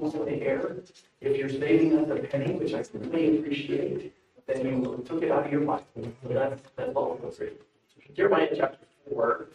rules of the air. If you're saving us a penny, which I really appreciate, then you took it out of your Bible. So that's all it was. Jeremiah chapter 4.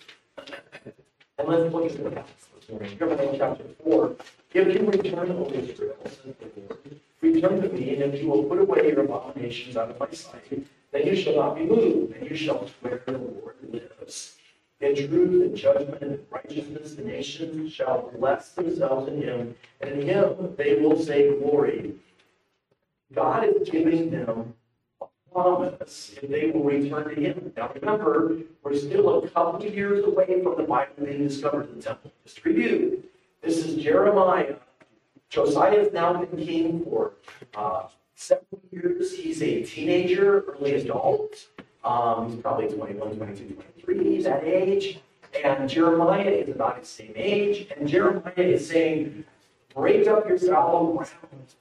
And let's look at the text. Jeremiah chapter 4. If you return, O Israel, says the Lord, return to me, and if you will put away your abominations out of my sight, then you shall not be moved, and you shall swear the Lord lives. In truth and judgment and righteousness, the nations shall bless themselves in him, and in him they will say glory. God is giving them a promise if they will return to him. Now remember, we're still a couple of years away from the Bible being discovered in the temple. Just to review, this is Jeremiah. Josiah has now been king for several years. He's a teenager, early adult. He's probably 21, 22, 23, that age. And Jeremiah is about his same age. And Jeremiah is saying, break up your fallow ground.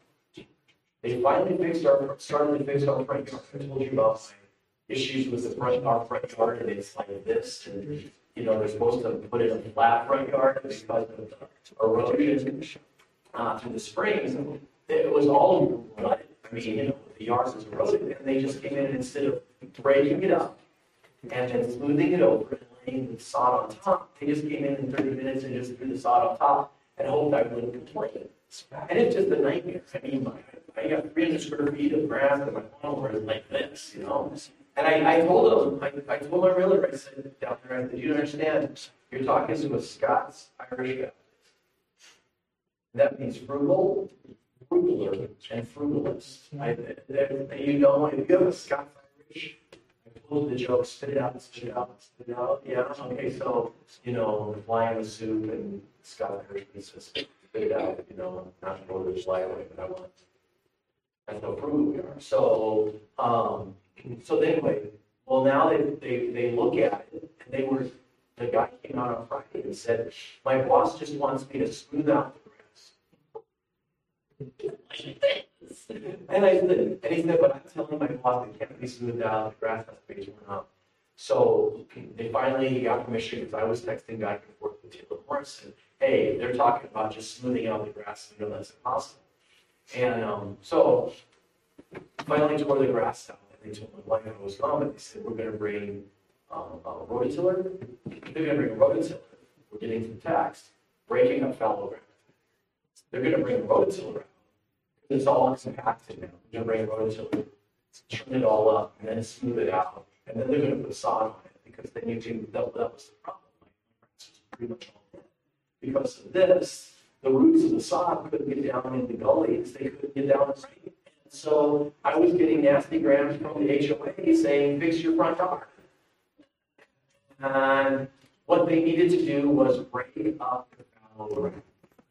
They finally started to fix our front yard. I told you about my issues with our front yard, and it's like this. And, they're supposed to put in a flat front yard because of the erosion through the springs. It was all mud. I mean, the yard was eroded, and they just came in and instead of breaking it up and then smoothing it over and laying the sod on top, they just came in 30 minutes and just threw the sod on top and hoped I wouldn't complain. And it's just a nightmare. I mean, I got 300 square feet of grass and my lawnmower is like this, And I told them, I told my realtor, I said down there, I said, you understand, you're talking to a Scots Irish guy. That means frugal, frugaler, and frugalist. If you have a Scots Irish, I told the joke, spit it out, spit it out, spit it out. Yeah, okay, so, flying with soup and Scots Irish pizza, spit it out, not go to the fly away, but I want. That's how frugal we are. So, anyway, well, now they look at it, and the guy came out on Friday and said, my boss just wants me to smooth out the And he said, but I'm telling my boss it can't be smoothed out, the grass has to be torn up. So they finally got permission because I was texting back and forth with Taylor Morrison. Hey, they're talking about just smoothing out the grass, that's impossible. And so finally tore the grass out. And they told my wife I was gone, but they said, we're going to bring a rototiller. They're going to bring a rototiller. We're getting some text, breaking up fallow ground. They're going to bring a rototiller out. It's all compacted now. They're going to bring a rototiller, turn it all up, and then smooth it out. And then they're going to put sod on it because they knew that was the problem. My grass was pretty much all dead. Because of this, the roots of the sod couldn't get down in the gullies. They couldn't get down the street. And so I was getting nasty grams from the HOA saying, fix your front yard. And what they needed to do was break up the fallow ground.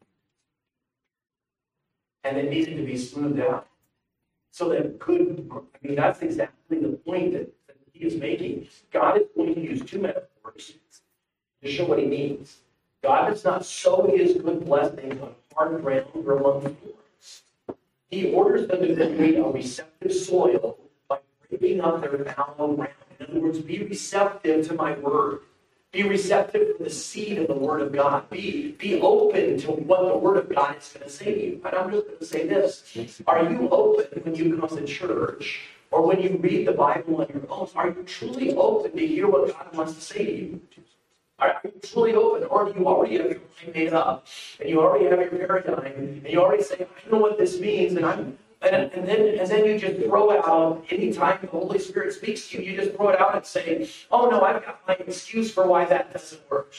And it needed to be smoothed out. So that that's exactly the point that he is making. God is going to use two metaphors to show what he means. God does not sow his good blessings on hard ground or among thorns. He orders them to create a receptive soil by breaking up their fallow ground. In other words, be receptive to my word. Be receptive to the seed of the Word of God. Be open to what the Word of God is going to say to you. And I'm just going to say this. Are you open when you come to church or when you read the Bible on your own? Are you truly open to hear what God wants to say to you? Are you truly open? Or do you already have your mind made up? And you already have your paradigm? And you already say, I know what this means. And then you just throw out, anytime the Holy Spirit speaks to you, you just throw it out and say, oh no, I've got my excuse for why that doesn't work.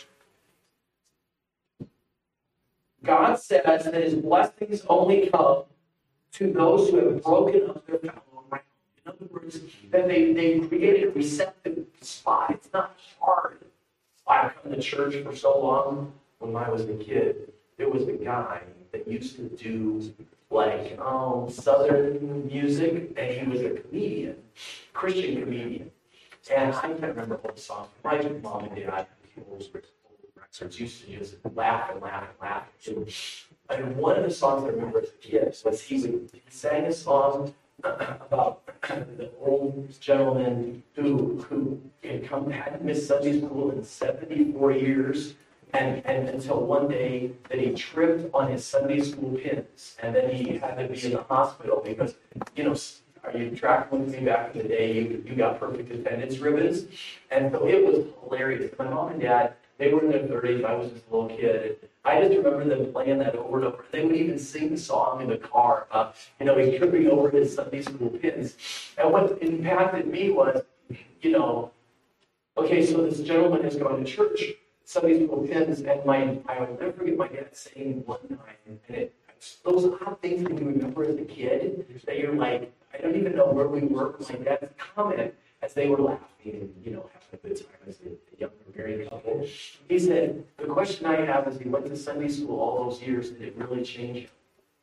God says that his blessings only come to those who have broken up their fallow ground. In other words, that they created a receptive spot. It's not hard. I've come to church for so long. When I was a kid, there was a guy that used to do Southern music, and he was a comedian, Christian comedian. And I can't remember all the songs. My mom and dad, old records, used to just laugh and laugh and laugh. And one of the songs I remember as a kid was he sang a song about the old gentleman who hadn't missed Sunday school in 74 years, And until one day that he tripped on his Sunday school pins, and then he had to be in the hospital because, are you tracking with me back in the day? You got perfect attendance ribbons. And so it was hilarious. My mom and dad, they were in their 30s. I was just a little kid. I just remember them playing that over and over. They would even sing the song in the car. He's tripping over his Sunday school pins. And what impacted me was, okay, so this gentleman has gone to church, Sunday school pins, and I would never forget my dad saying one time, and those odd things that you remember as a kid, that you're like, I don't even know where we were. My dad's comment as they were laughing and, having a good time as a young married couple. He said, the question I have is, he went to Sunday school all those years, did it really change him?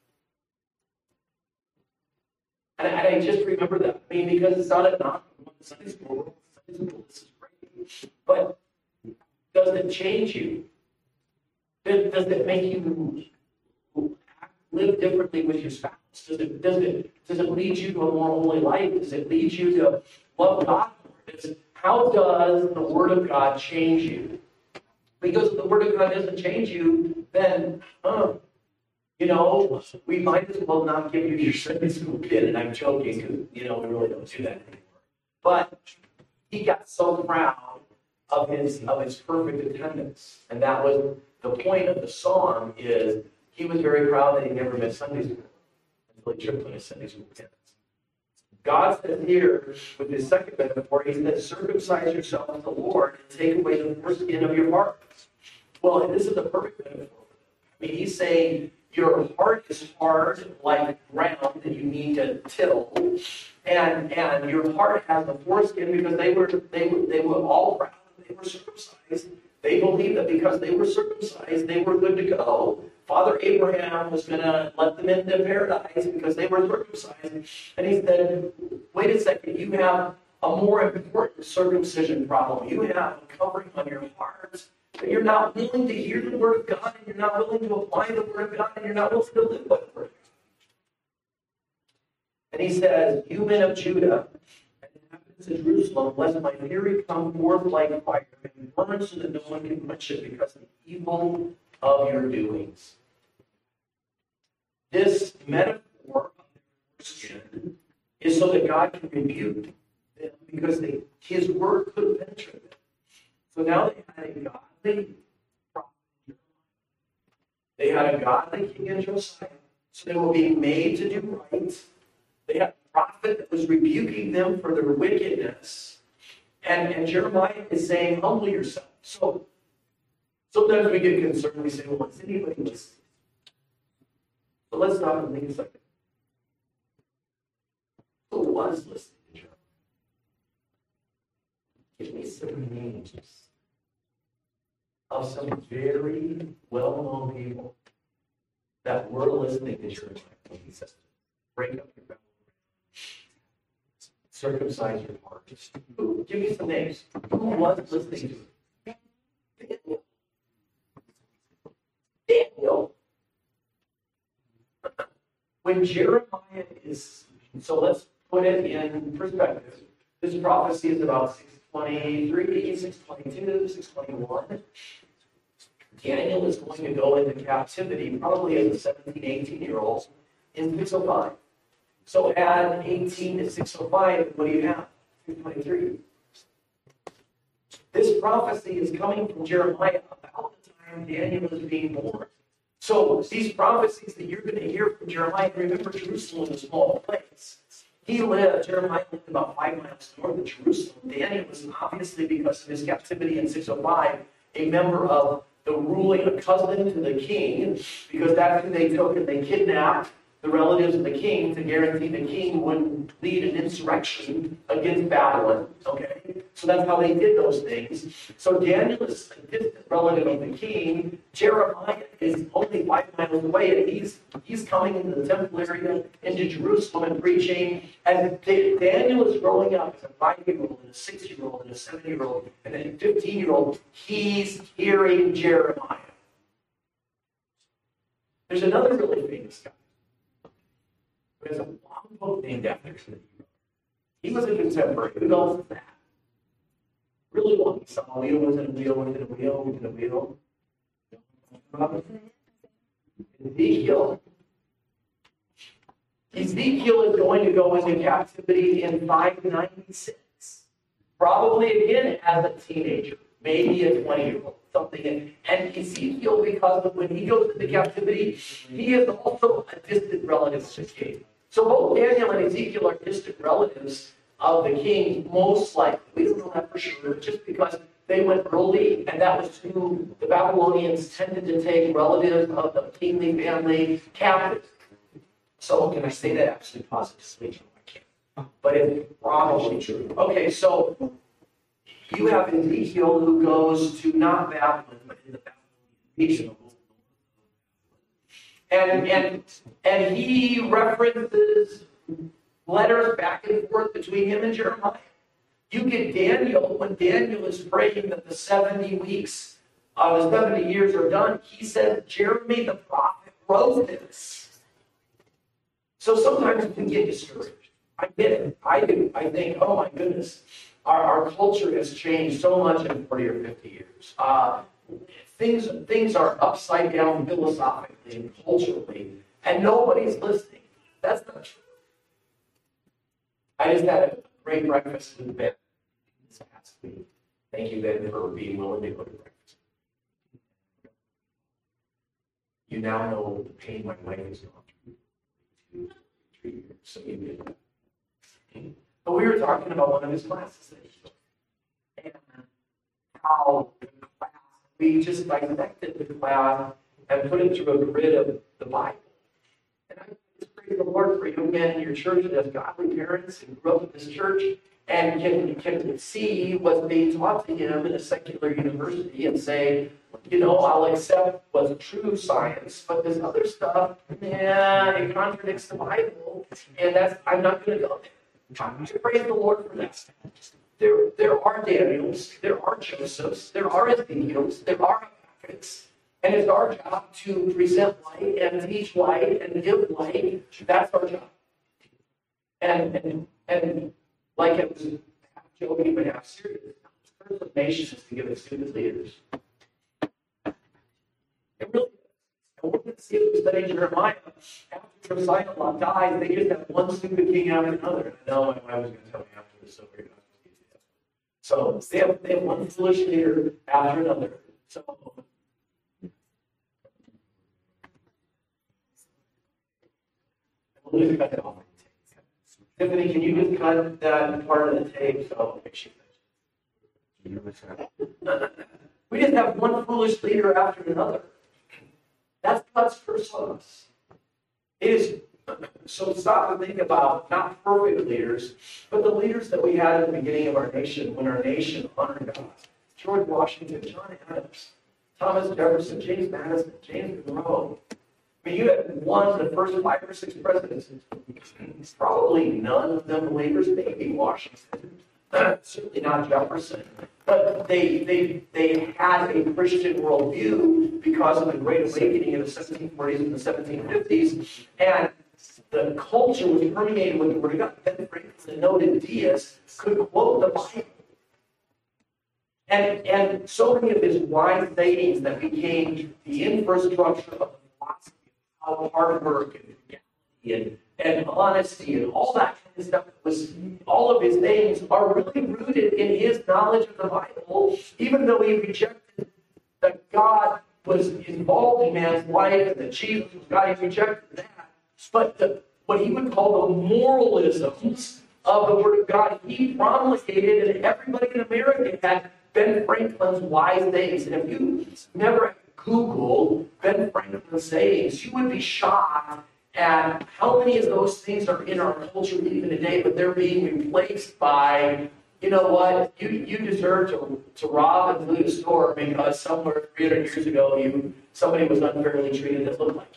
And I just remember that. I mean, because it's not a knock on Sunday school. Sunday school, this is great. But does it change you? Does it make you live differently with your spouse? Does it lead you to a more holy life? Does it lead you to love God more? How does the Word of God change you? Because if the Word of God doesn't change you, then we might as well not give you your Sunday school pin. And I'm joking because we really don't do that anymore. But he got so proud of his perfect attendance, and that was the point of the song. Is he was very proud that he never missed Sunday school until he tripped on his Sunday school attendance. God says here, with his second metaphor, he says, circumcise yourself to the Lord and take away the foreskin of your heart. Well, this is the perfect metaphor. I mean, he's saying your heart is hard like ground that you need to till, and your heart has the foreskin because they were all proud. They were circumcised. They believed that because they were circumcised, they were good to go. Father Abraham was going to let them into paradise because they were circumcised. And he said, wait a second, you have a more important circumcision problem. You have a covering on your heart. But you're not willing to hear the Word of God, and you're not willing to apply the Word of God, and you're not willing to live by the Word of God. And he says, you men of Judah, to Jerusalem, lest my fury come forth like fire and burn so that no one can quench it because of the evil of your doings. This metaphor of the foreskin is so that God can rebuke them because his word couldn't penetrate them. So now they had a godly prophet. They had a godly king in Josiah. So they were being made to do right. They had prophet that was rebuking them for their wickedness. And Jeremiah is saying, humble yourself. So sometimes we get concerned. We say, well, is anybody listening? But let's stop and think a second. Who was listening to Jeremiah? Give me some names of some very well-known people that were listening to Jeremiah when he says, break up your family. Circumcise your heart. Give me some names. Who was listening to it? Daniel. When Jeremiah is, so let's put it in perspective. This prophecy is about 623, 622, 621. Daniel is going to go into captivity probably as a 17, 18-year-old in 605. So add 18 to 605, what do you have? 223. This prophecy is coming from Jeremiah about the time Daniel is being born. So these prophecies that you're going to hear from Jeremiah, remember Jerusalem is a small place. Jeremiah lived about 5 miles north of Jerusalem. Daniel was obviously, because of his captivity in 605, a member of the ruling, a cousin to the king, because that's who they took and they kidnapped the relatives of the king to guarantee the king wouldn't lead an insurrection against Babylon. Okay? So that's how they did those things. So Daniel is a distant relative of the king. Jeremiah is only 5 miles away, and he's coming into the temple area, into Jerusalem, and preaching. And Daniel is growing up as a 5-year-old, and a 6-year-old, and a 7-year-old, and a 15-year-old. He's hearing Jeremiah. There's another really famous guy. There's a long book named after him. He was a contemporary. Who else is that? Really long. He saw a wheel within a wheel within a wheel within a wheel. Ezekiel. Ezekiel is going to go into captivity in 596. Probably again as a teenager, maybe a 20-year-old, something. And Ezekiel, because of when he goes into captivity, he is also a distant relative of the king. So both Daniel and Ezekiel are distant relatives of the king, most likely. We don't know that for sure, just because they went early, and that was who the Babylonians tended to take relatives of the kingly family captive. So can I say that absolutely positively? I can't. But it's probably true. Okay, so you have Ezekiel who goes to not Babylon, but in the Babylonian nation. And he references letters back and forth between him and Jeremiah. You get Daniel, when Daniel is praying that the 70 weeks of the 70 years are done, he says, Jeremy the prophet wrote this. So sometimes we can get discouraged. I get it. I do. I think, oh my goodness, our culture has changed so much in 40 or 50 years. Things are upside down philosophically and culturally, and nobody's listening. That's not true. I just had a great breakfast with Ben this past week. Thank you, Ben, for being willing to go to breakfast. You now know the pain my wife has gone through. 2-3 years, so you did that. But we were talking about one of his classes that he took, and how the class, we just dissected the class and put it through a grid of the Bible. And I just praise the Lord for young men in your church that have godly parents and grew up in this church and can see what's being taught to him in a secular university and say, you know, I'll accept what's true science, but this other stuff, it contradicts the Bible, and I'm not going to go there. I praise the Lord for that. There are Daniels, there are Josephs, there are Ezekiels, there are Habakkuk's, and it's our job to present light and teach light and give light. That's our job. And like it was half joking but half serious, the purpose of nations is to give it stupid leaders. It really is. And we're going to see if we study Jeremiah. After Josiah dies, they just have one stupid king after another. I know my wife was going to tell me after this, so we're going to So they have one foolish leader after another. So we'll just cut it off. Tiffany, can you just cut that part of the tape? So we just have one foolish leader after another. That's God's first on us. It is so stop and think about not perfect leaders, but the leaders that we had at the beginning of our nation when our nation honored God. George Washington, John Adams, Thomas Jefferson, James Madison, James Monroe. I mean, you had one of the first 5 or 6 presidents. Probably none of them believers, maybe Washington, certainly not Jefferson. But they had a Christian worldview because of the Great Awakening in the 1740s and the 1750s, and the culture was permeated with the Word of God. Ben Franklin, the noted deist, could quote the Bible. And so many of his wise sayings that became the infrastructure of the philosophy of how hard work and honesty and all that kind of stuff all of his names are really rooted in his knowledge of the Bible, even though he rejected that God was involved in man's life and that Jesus was God. He rejected that. But what he would call the moralisms of the Word of God, he promulgated, and everybody in America had Ben Franklin's wise sayings. And if you never Google Ben Franklin's sayings, you would be shocked at how many of those things are in our culture even today, but they're being replaced by, you know what, you deserve to rob and loot a store because somewhere 300 years ago somebody was unfairly treated that looked like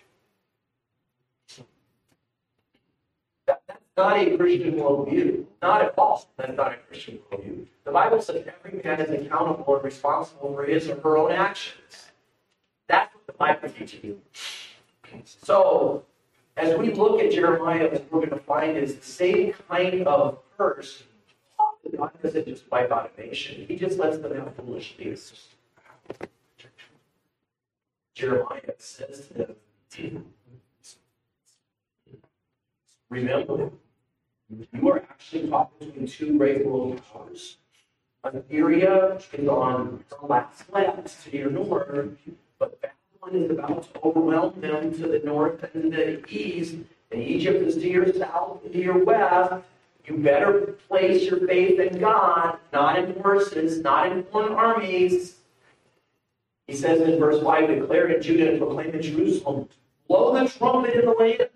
you. That's not a Christian worldview. Not at all. That's not a Christian worldview. The Bible says every man is accountable and responsible for his or her own actions. That's what the Bible teaches you. So, as we look at Jeremiah, what we're going to find is the same kind of curse. God doesn't just wipe out a nation. He just lets them have foolish leaders. Jeremiah says to them, remember, you are actually caught between two great world powers. Assyria is on her last legs to your north, but Babylon is about to overwhelm them to the north and the east, and Egypt is to your south and to your west. You better place your faith in God, not in horses, not in foreign armies. He says in verse 5, declare in Judah and proclaim in Jerusalem, blow the trumpet in the land.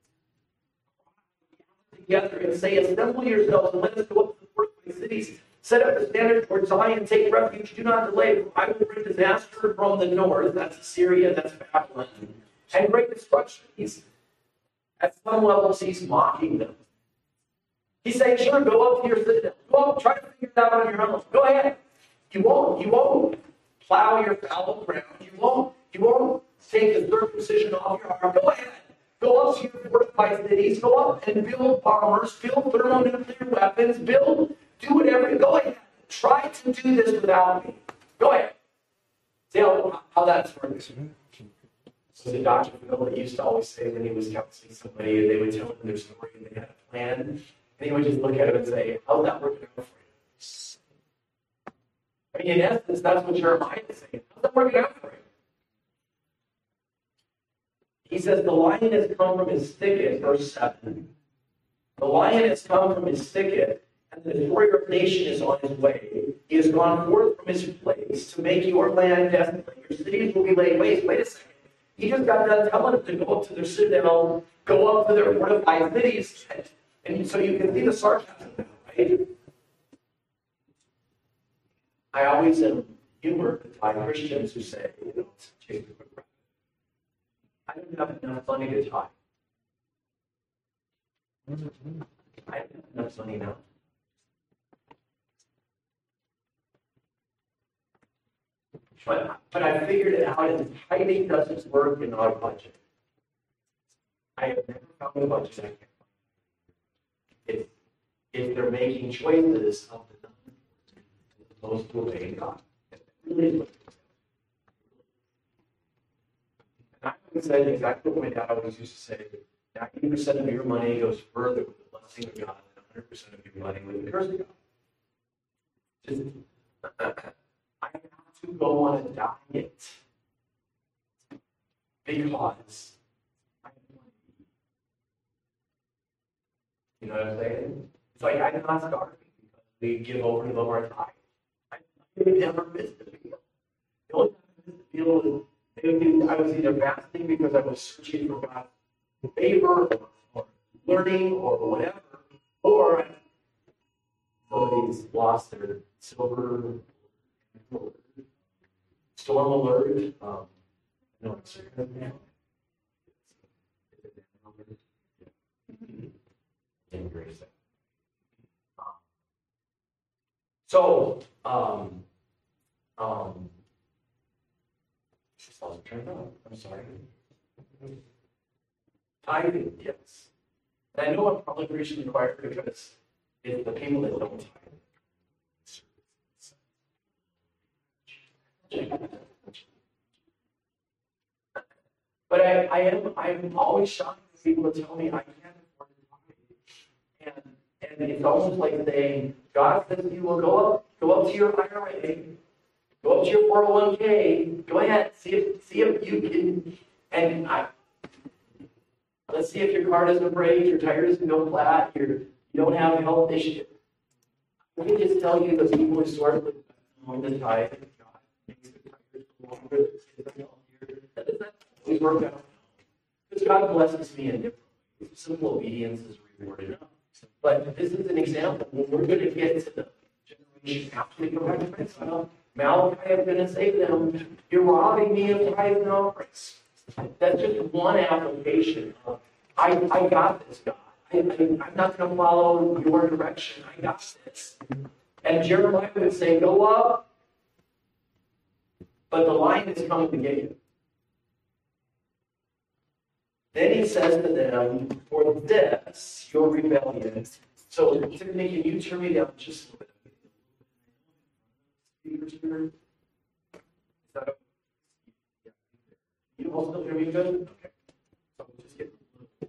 Together and say, assemble yourselves and let us go up to the fortified cities. Set up a standard toward Zion, take refuge, do not delay. For I will bring disaster from the north, that's Assyria, that's Babylon, and great destruction. At some levels, he's mocking them. He's saying, sure, go up to your citadel. Go up, try to figure it out on your own. Go ahead. You won't plow your fallow ground. You won't take the circumcision off your arm. Go ahead. Go up to your fortified cities. Go up and build bombers, build thermonuclear weapons, do whatever. Go ahead. Try to do this without me. Go ahead. See how that's working. So the Dr. Phil used to always say when he was counseling somebody, they would tell him their story and they had a plan. And he would just look at him and say, how's that working out for you? I mean, in essence, that's what Jeremiah is saying. How's that working out for you? He says, the lion has come from his thicket, verse 7. The lion has come from his thicket, and the destroyer of nation is on his way. He has gone forth from his place to make your land desolate. Your cities will be laid waste. Wait a second. He just got done telling them to go up to their citadel, go up to their fortified cities. And so you can see the sarcasm now, right? I always am humored by Christians who say, I don't have enough money to tie. I don't have enough money now. But I figured it out, and tithing doesn't work in our budget. I have never found a budget I can find. If they're making choices of the as opposed to obeying God. Really, and I would say exactly what my dad always used to say, 90% of your money goes further with the blessing of God than 100% of your money with the curse of God. Just, I have to go on a diet because I want to eat. You know what I'm saying? It's like I'm not starving because we give over and above our tithe. I never missed a meal. The only time I missed a meal was I was either fasting because I was searching for God's favor or learning or whatever, or somebody's lost their silver storm alert. No, it's so, I'm sorry. Tithing, yes. And I know I'm probably preaching the choir because it's the people that don't tithe. But I'm always shocked when people tell me I can't afford to tithe. And it's almost like saying, God says you will go up to your IRA, go up to your 401k, go ahead, see if you can, and let's see if your car doesn't break, your tire doesn't go flat, you don't have a health issue. I can just tell you those people who sort of on the tithe, God makes the tires go longer, that doesn't always work out. Because God blesses me in different ways. Simple obedience is rewarded enough. But this is an example. When we're going to get to the generation after we go back to exile, Malachi is going to say to them, you're robbing me of tithes and offerings. That's just one application of, I got this, God. I'm not going to follow your direction. I got this. And Jeremiah would say, go up, but the lion is coming to get you. Then he says to them, for this, your rebellion. So, Tiffany, can you turn me down just a little bit? You all still hear me good? Okay. So we'll just get.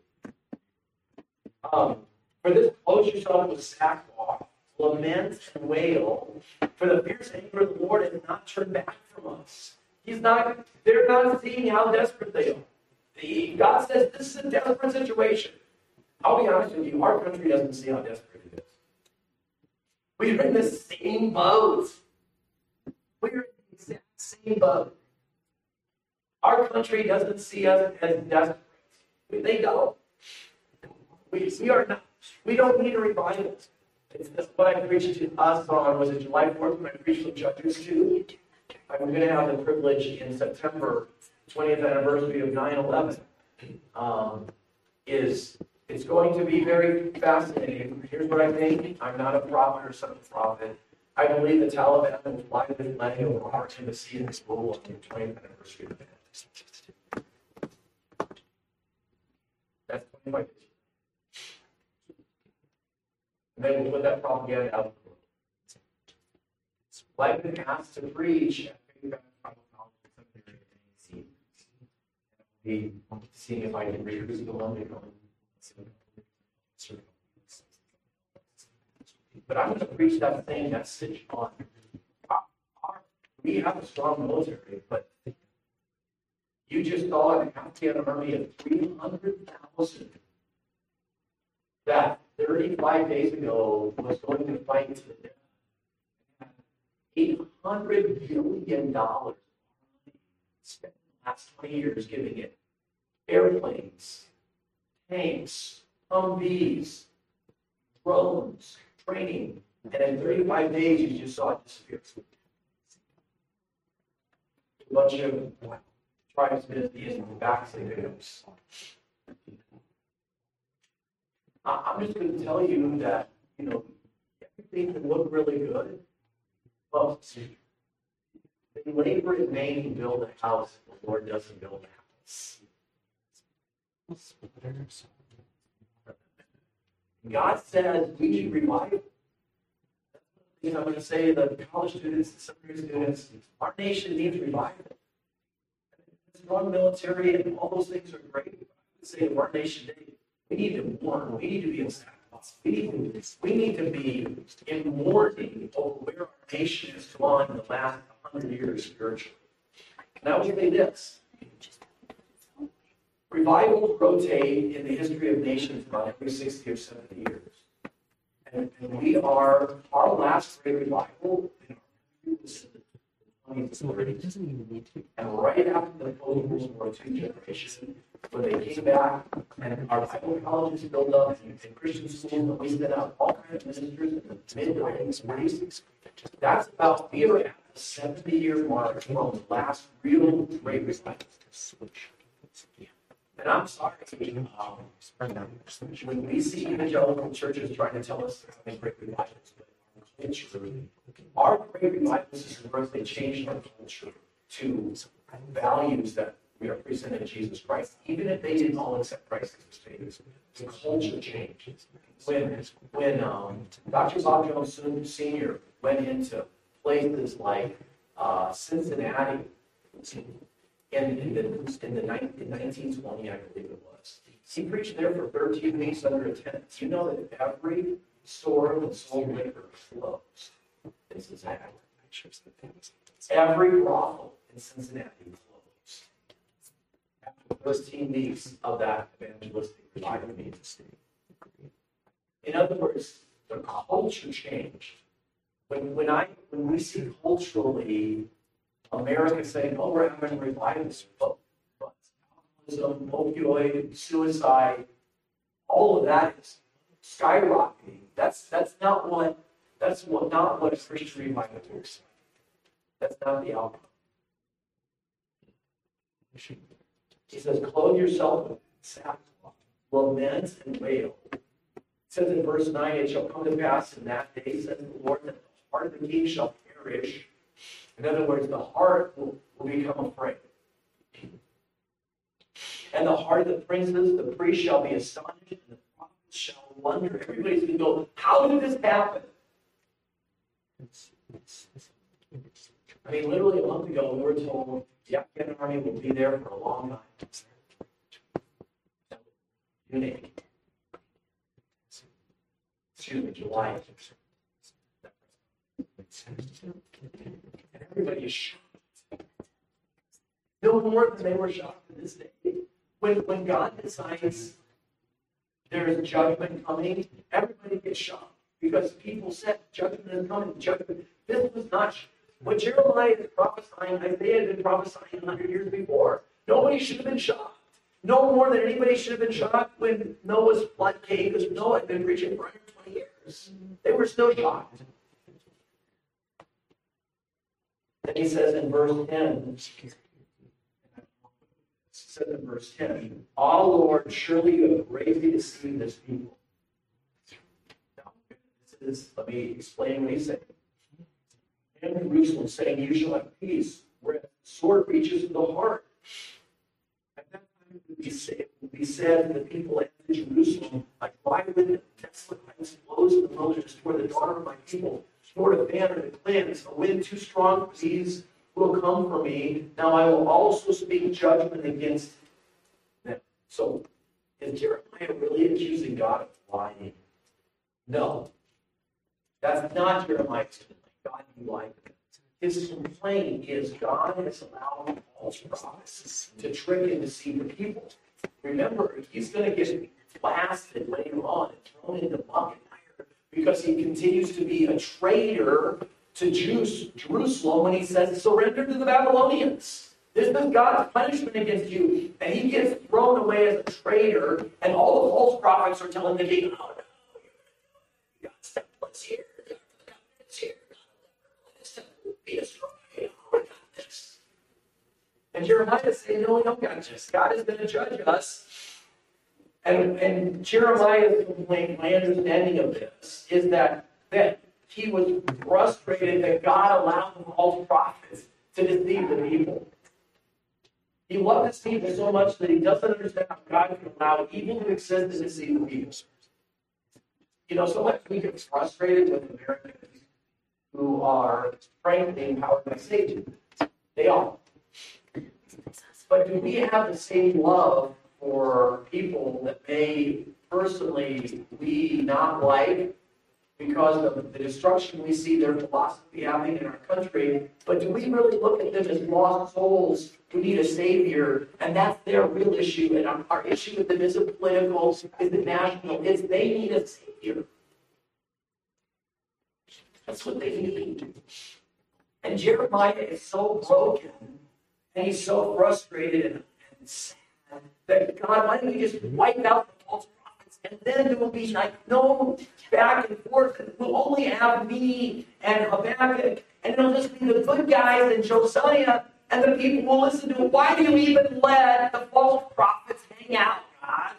For this, clothe yourself with sackcloth, lament and wail, for the fierce anger of the Lord has not turned back from us. They're not seeing how desperate they are. God says this is a desperate situation. I'll be honest with you, our country doesn't see how desperate it is. We're in the same boat. We're in the exact same boat. Our country doesn't see us as desperate. They don't. We are not. We don't need a revival. That's what I preached to us on, was it July 4th when I preached from Judges 2? I'm going to have the privilege in September, 20th anniversary of 9/11. It's going to be very fascinating. Here's what I think. I'm not a prophet or some prophet. I believe the Taliban will fly this flag over our embassy in Istanbul on the 20th anniversary of that. That's 25 days. And they will put that propaganda out. I've been asked to preach at seeing if I can recruit the London. But I'm going to preach that same message on we have a strong military, but you just saw an Afghan army of 300,000 that 35 days ago was going to fight to the death. $800 billion spent in the last 20 years giving it airplanes, tanks, Humvees, drones, training, and in 35 days you just saw it disappear. A bunch of tribesmen in the backs of the hips. I'm just going to tell you that, everything can look really good. Well, they labor in vain to build a house if the Lord doesn't build a house. God says we should revive. I'm going to say the college students, the seminary students, our nation needs revival. The strong military and all those things are great. I would say to our nation today, we need to mourn. We need to be in sacrifice. We need to be in mourning over where our nation has gone in the last 100 years spiritually. And I would say this. Revivals rotate in the history of nations about every 60 or 70 years. And our last great revival in our country was in the 20s. And right after the post-World War II generation, when they came back and our Bible colleges built up and Christian schools, and we set up all kinds of ministers in the mid-90s, that's about, we are at the 70-year mark from the last real great revival. And I'm sorry, when we see evangelical churches trying to tell us they're having great revivals, our great revivals is where they changed our culture to values that we are presenting Jesus Christ, even if they didn't all accept Christ as Savior. The culture changed. When Dr. Bob Jones Sr. went into places like Cincinnati, in 1920, I believe it was. He preached there for 13 weeks under attendance. You know that every store that sold liquor closed. This is accurate. Every brothel in Cincinnati closed. After 13 weeks of that evangelistic revival. In other words, the culture changed. When we see culturally America saying, "Oh, we're having revivals," but alcoholism, opioid, suicide, all of that is skyrocketing. That's not what a Christian revival looks like. That's not the outcome. He says, "Clothe yourself with sackcloth, lament and wail." It says in verse 9, "It shall come to pass in that day, says the Lord, that the heart of the king shall perish." In other words, the heart will become afraid. "And the heart of the princes, the priests shall be astonished, and the prophets shall wonder." Everybody's going to go, "How did this happen?" I mean, literally a month ago, we were told The Afghan army will be there for a long time. Unique. Excuse me, July. And everybody is shocked. No more than they were shocked in this day. When God decides there is judgment coming, everybody gets shocked because people said judgment is coming. Judgment. This was not what Jeremiah is prophesying. Isaiah had been prophesying 100 years before. Nobody should have been shocked. No more than anybody should have been shocked when Noah's flood came, because Noah had been preaching for 120 years. They were still shocked. And he says in verse 10, verse 10, "Ah, Lord, surely you have greatly deceived this people." Now, let me explain what he's saying. In Jerusalem, saying, "You shall have peace," where the sword reaches to the heart. At that time, it would be said to the people at Jerusalem, "Like dry wind, desolate heights blows in the wilderness toward the daughter of my people, toward a banner that cleanse, a wind too strong for these will come for me. Now I will also speak judgment against them." So, is Jeremiah really accusing God of lying? No. That's not Jeremiah's complaint. God, you lied. His complaint is God has allowed false prophets to trick and deceive the people. Remember, he's going to get blasted later on and thrown in the muck and iron because he continues to be a traitor to Jerusalem when he says, "Surrender to the Babylonians." This is God's punishment against you. And he gets thrown away as a traitor, and all the false prophets are telling the king, "Oh no, God's templates here, God's here, God's temple be destroyed. Oh, we got this." And Jeremiah is saying, "No, we don't got this. God is going to judge us." And Jeremiah's complaint, my understanding of this, is that he was frustrated that God allowed the false prophets to deceive the people. He loved his people so much that he doesn't understand how God can allow evil to exist and deceive the people. You know, sometimes we get frustrated with Americans who are frankly empowered by Satan. They are. But do we have the same love for people that may personally we not like because of the destruction we see their philosophy having in our country? But do we really look at them as lost souls who need a savior, and that's their real issue, and our issue with them isn't political, isn't national, is they need a savior. That's what they need. And Jeremiah is so broken, and he's so frustrated and sad that, God, why don't you just wipe out the false prophets, and then there will be like no back and forth, and we'll only have me and Habakkuk, and it'll just be the good guys and Josiah, and the people will listen to it. Why do you even let the false prophets hang out, God?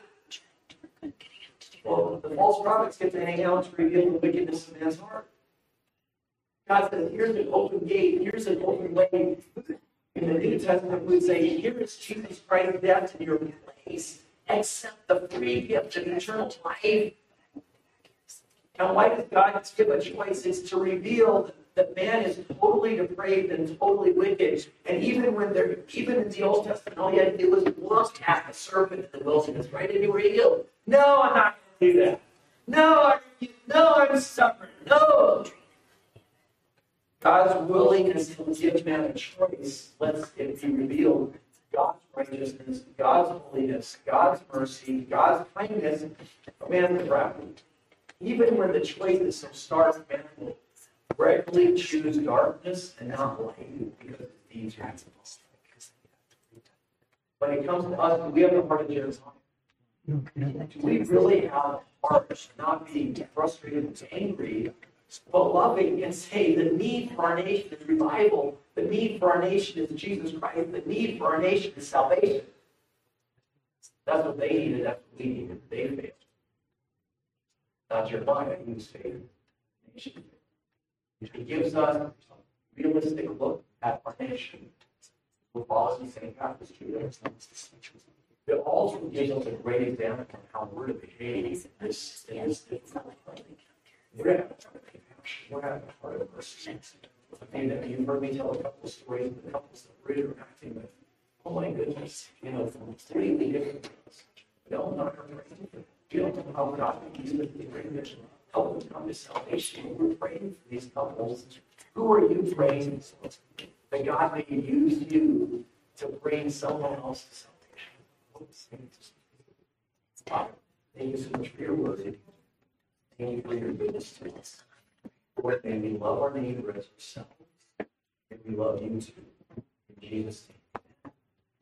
Well, the false prophets get to hang out to reveal the wickedness of man's heart. God says, here's an open gate, here's an open way. In the New Testament, we would say, here is Jesus Christ's death in your place. Accept the free gift of eternal life. Now, why does God give a choice? It's to reveal that man is totally depraved and totally wicked. And even in the Old Testament, all you had to do was look at the serpent in the wilderness, right? And you were healed. No, I'm not going to do that. No, I'm suffering. No. God's willingness to give man a choice lets it be revealed. God's righteousness, God's holiness, God's mercy, God's kindness, man's depravity. Even when the choice is so stark, man will regularly choose darkness and not light because his deeds are evil. When it comes to us, do we have the heart of Jeremiah? Do we really have a heart of not being frustrated and angry, but loving and say the need for our nation is revival, the need for our nation is Jesus Christ, the need for our nation is salvation? That's what they needed, that's what we needed. They failed. Not Jeremiah, he was favored. He gives us a realistic look at our nation. We're following St. Patrick's Street. It also gives us a great example of how we're to behave in this. We're going to have a heart of mercy. I mean, you've heard me tell a couple of stories of the couples that were interacting with just, completely different things. We don't know how to pray. We don't know how God can use the great mission. Help them come to salvation. We're praying for these couples. Who are you praying for? That God may use you to bring someone else to salvation. Father, thank you so much for your word. Thank you for your goodness to us. Lord, may we love our neighbor as ourselves. May we love you too. In Jesus' name.